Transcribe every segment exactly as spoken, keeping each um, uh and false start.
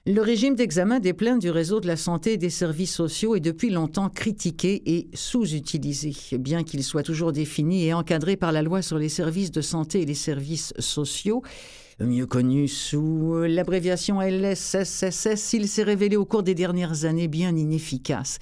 Le régime d'examen des plaintes du réseau de la santé et des services sociaux est depuis longtemps critiqué et sous-utilisé, bien qu'il soit toujours défini et encadré par la loi sur les services de santé et les services sociaux. Mieux connu sous l'abréviation L S S S S, il s'est révélé au cours des dernières années bien inefficace.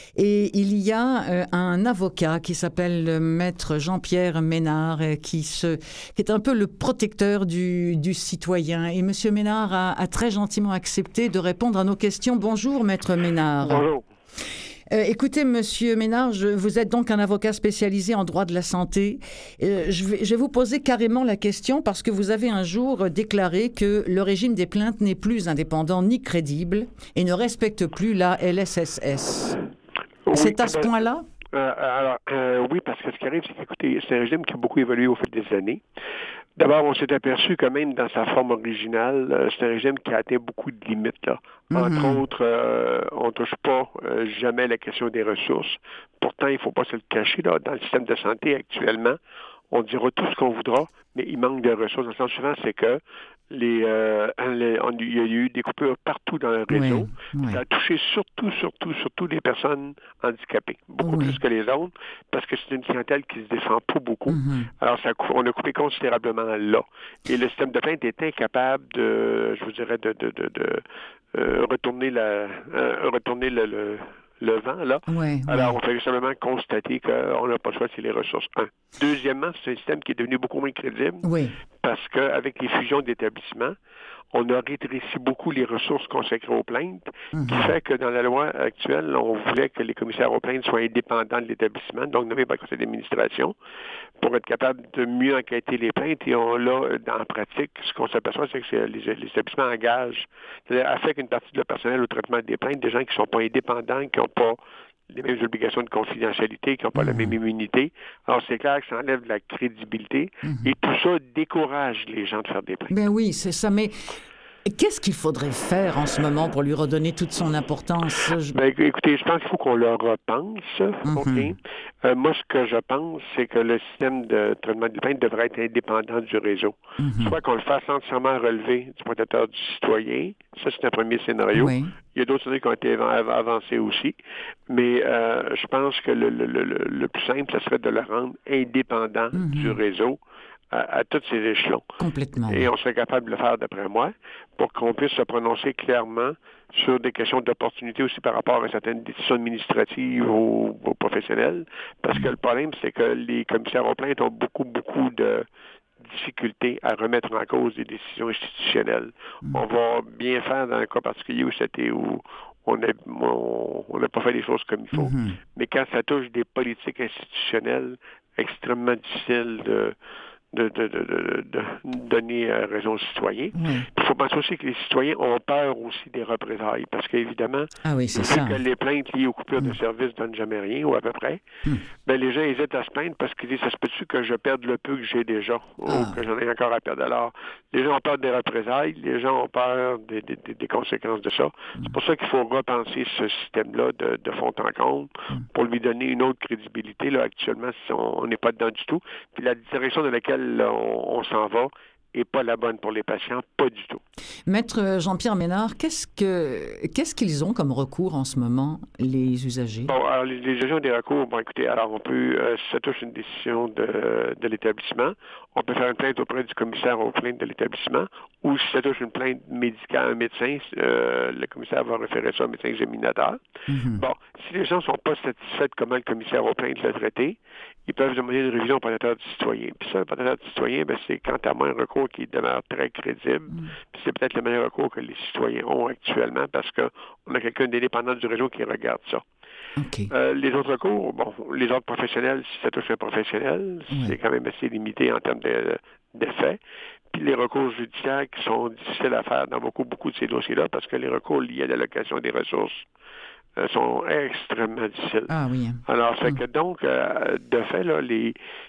Et il y a euh, un avocat qui s'appelle Maître Jean-Pierre Ménard, euh, qui, se, qui est un peu le protecteur du, du citoyen. Et M. Ménard a, a très gentiment accepté de répondre à nos questions. Bonjour, Maître Ménard. Bonjour. Euh, écoutez, Monsieur Ménard, je, vous êtes donc un avocat spécialisé en droit de la santé. Euh, je, vais, je vais vous poser carrément la question parce que vous avez un jour déclaré que le régime des plaintes n'est plus indépendant ni crédible et ne respecte plus la L S S S. Oui, c'est à ce ben, point-là? Euh, alors, euh, oui, parce que ce qui arrive, c'est qu'écoutez, c'est un régime qui a beaucoup évolué au fil des années. D'abord, on s'est aperçu que même dans sa forme originale, euh, c'est un régime qui a atteint beaucoup de limites, là. Entre Mm-hmm. autres, euh, on ne touche pas euh, jamais la question des ressources. Pourtant, il ne faut pas se le cacher, là, dans le système de santé actuellement, on dira tout ce qu'on voudra, mais il manque de ressources. Dans le sens suivant, c'est que les, euh, les on, il y a eu des coupures partout dans le réseau. Oui, oui. Ça a touché surtout, surtout, surtout les personnes handicapées, beaucoup Oui. plus que les autres, parce que c'est une clientèle qui se défend pas beaucoup. Mm-hmm. Alors, ça, on a coupé considérablement là. Et le système de plainte est incapable de, je vous dirais, de, de, de, de euh, retourner la, euh, retourner le, le le vent, là. Ouais, Alors, ouais. on fait simplement constater qu'on n'a pas le choix, c'est les ressources. Un. Deuxièmement, c'est un système qui est devenu beaucoup moins crédible Oui. parce qu'avec les fusions d'établissements, on a rétréci beaucoup les ressources consacrées aux plaintes, Mm-hmm. qui fait que dans la loi actuelle, on voulait que les commissaires aux plaintes soient indépendants de l'établissement, donc nommés par le conseil d'administration, pour être capable de mieux enquêter les plaintes. Et on l'a, dans la pratique, ce qu'on s'aperçoit, c'est que c'est les, les établissements engagent, c'est-à-dire affectent une partie de leur personnel au traitement des plaintes, des gens qui ne sont pas indépendants, qui n'ont pas les mêmes obligations de confidentialité, qui n'ont pas Mm-hmm. la même immunité. Alors, c'est clair que ça enlève de la crédibilité. Mm-hmm. Et tout ça décourage les gens de faire des plaintes. Ben oui, c'est ça. Mais qu'est-ce qu'il faudrait faire en ce moment pour lui redonner toute son importance? Je... Ben, écoutez, je pense qu'il faut qu'on le repense. Mm-hmm. OK? Euh, moi, ce que je pense, c'est que le système de traitement des plaintes devrait être indépendant du réseau. Mm-hmm. Soit qu'on le fasse entièrement relever du protecteur du citoyen. Ça, c'est un premier scénario. Oui. Il y a d'autres scénarios qui ont été av- avancés aussi. Mais euh, je pense que le, le, le, le plus simple, ce serait de le rendre indépendant Mm-hmm. du réseau à, à tous ces échelons. Complètement. Et on serait capable de le faire, d'après moi, pour qu'on puisse se prononcer clairement sur des questions d'opportunité aussi par rapport à certaines décisions administratives ou, ou professionnelles. Parce que le problème, c'est que les commissaires aux plaintes ont beaucoup, beaucoup de difficultés à remettre en cause des décisions institutionnelles. Mm. On va bien faire dans un cas particulier où c'était où on n'a on, on n'a pas fait les choses comme il faut. Mm-hmm. Mais quand ça touche des politiques institutionnelles extrêmement difficiles de De, de, de, de, de donner raison aux citoyens. Oui. Il faut penser aussi que les citoyens ont peur aussi des représailles, parce qu'évidemment, ah oui, c'est vu ça. que les plaintes liées aux coupures mm. de services ne donnent jamais rien, ou à peu près, mm. ben les gens hésitent à se plaindre parce qu'ils disent, ça se peut-tu que je perde le peu que j'ai déjà, ah. ou que j'en ai encore à perdre. Alors, les gens ont peur des représailles, les gens ont peur des, des, des conséquences de ça. Mm. C'est pour ça qu'il faut repenser ce système-là de, de fond en comble mm. pour lui donner une autre crédibilité. Là, actuellement, on n'est pas dedans du tout. Puis la direction de laquelle là, on, on s'en va n'est pas la bonne pour les patients, pas du tout. Maître Jean-Pierre Ménard, qu'est-ce que qu'est-ce qu'ils ont comme recours en ce moment, les usagers? Bon, alors les, les usagers ont des recours. Bon, écoutez, alors on peut, euh, si ça touche une décision de, de l'établissement, on peut faire une plainte auprès du commissaire aux plaintes de l'établissement, ou si ça touche une plainte médicale à un médecin, euh, le commissaire va référer ça au médecin examinateur. Mm-hmm. Bon, si les gens ne sont pas satisfaits de comment le commissaire aux plaintes l'a traité, ils peuvent demander une révision au protecteur du citoyen. Puis ça, le protecteur du citoyen, ben, c'est quant à moi un recours qui demeure très crédible. Mm. Puis c'est peut-être le meilleur recours que les citoyens ont actuellement parce qu'on a quelqu'un d'indépendant du réseau qui regarde ça. Okay. Euh, les autres recours, bon, les autres professionnels, si ça touche un professionnel, oui. c'est quand même assez limité en termes de, d'effets. Puis les recours judiciaires qui sont difficiles à faire dans beaucoup, beaucoup de ces dossiers-là parce que les recours liés à l'allocation des ressources sont extrêmement difficiles. Ah oui. Alors, c'est mm. que donc, euh, de fait, là, les,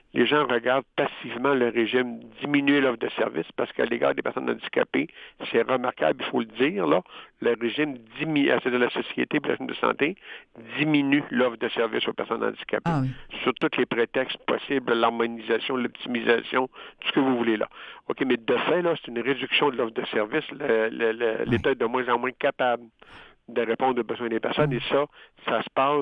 les gens regardent passivement le régime diminuer l'offre de service parce qu'à l'égard des personnes handicapées, c'est remarquable, il faut le dire, là, le régime diminue, c'est-à-dire la société et le régime de santé diminue l'offre de service aux personnes handicapées. Ah oui. Sur tous les prétextes possibles, l'harmonisation, l'optimisation, tout ce que vous voulez là. OK, mais de fait, là, c'est une réduction de l'offre de service. Le, le, le, oui. L'État est de moins en moins capable de répondre aux besoins des personnes, mmh. et ça, ça se passe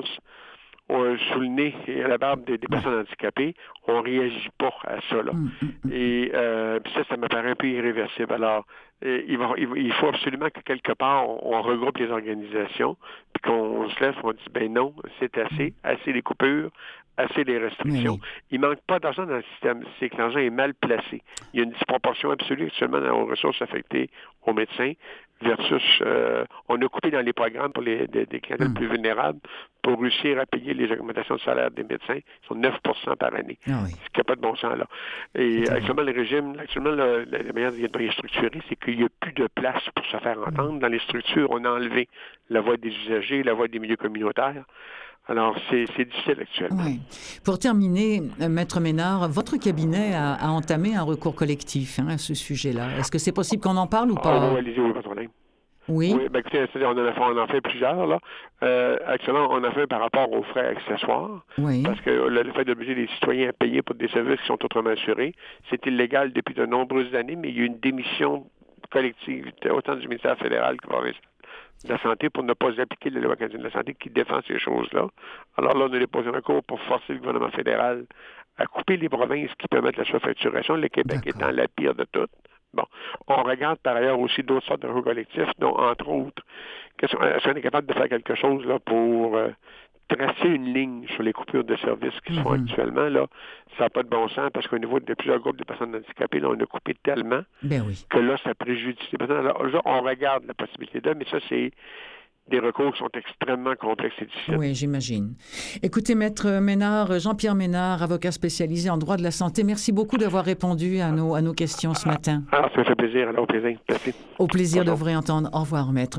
au, sous le nez et à la barbe des, des ouais. personnes handicapées. On ne réagit pas à ça, là. Mmh. Et euh, ça, ça me paraît un peu irréversible. Alors, il, va, il faut absolument que quelque part, on, on regroupe les organisations, puis qu'on se lève, on dit, ben non, c'est assez, assez les coupures, assez les restrictions. Oui. Il ne manque pas d'argent dans le système, c'est que l'argent est mal placé. Il y a une disproportion absolue actuellement dans les ressources affectées aux médecins versus, euh, on a coupé dans les programmes pour les des, des clientèles mmh. plus vulnérables pour réussir à payer les augmentations de salaire des médecins. Ils sont neuf pour cent par année. Ah oui. Ce qui n'a pas de bon sens, là. Et c'est actuellement, vrai. le régime, actuellement, le, la, la manière dont il est structuré, c'est qu'il n'y a plus de place pour se faire entendre. Mmh. Dans les structures, on a enlevé la voix des usagers, la voix des milieux communautaires. Alors, c'est, c'est difficile actuellement. Oui. Pour terminer, Maître Ménard, votre cabinet a, a entamé un recours collectif hein, à ce sujet-là. Est-ce que c'est possible qu'on en parle ou pas? Oh, allez-y, oui, pas de problème. Oui. Oui, ben, écoutez, on en, a fait, on en fait plusieurs, là. Euh, actuellement, on en fait par rapport aux frais accessoires. Oui. Parce que le, le fait d'obliger les citoyens à payer pour des services qui sont autrement assurés, c'est illégal depuis de nombreuses années, mais il y a eu une démission collective, autant du ministère fédéral que provincial de la Santé pour ne pas appliquer la loi canadienne de la Santé qui défend ces choses-là. Alors là, on a déposé un recours pour forcer le gouvernement fédéral à couper les provinces qui permettent la surfacturation, le Québec D'accord. étant la pire de toutes. Bon, on regarde par ailleurs aussi d'autres sortes de recours collectifs, dont entre autres, est-ce qu'on est capable de faire quelque chose là pour euh, tracer une ligne sur les coupures de services qui se font mm-hmm. actuellement, là, ça n'a pas de bon sens parce qu'au niveau de plusieurs groupes de personnes handicapées, là, on a coupé tellement ben oui. que là, ça préjudicie les personnes. Alors, là, on regarde la possibilité de, mais ça, c'est des recours qui sont extrêmement complexes et difficiles. Oui, j'imagine. Écoutez, Maître Ménard, Jean-Pierre Ménard, avocat spécialisé en droit de la santé, merci beaucoup d'avoir répondu à nos, à nos questions ce matin. Ah, ça me fait plaisir. Alors, au plaisir. Merci. Au plaisir Bonjour. de vous réentendre. Au revoir, Maître.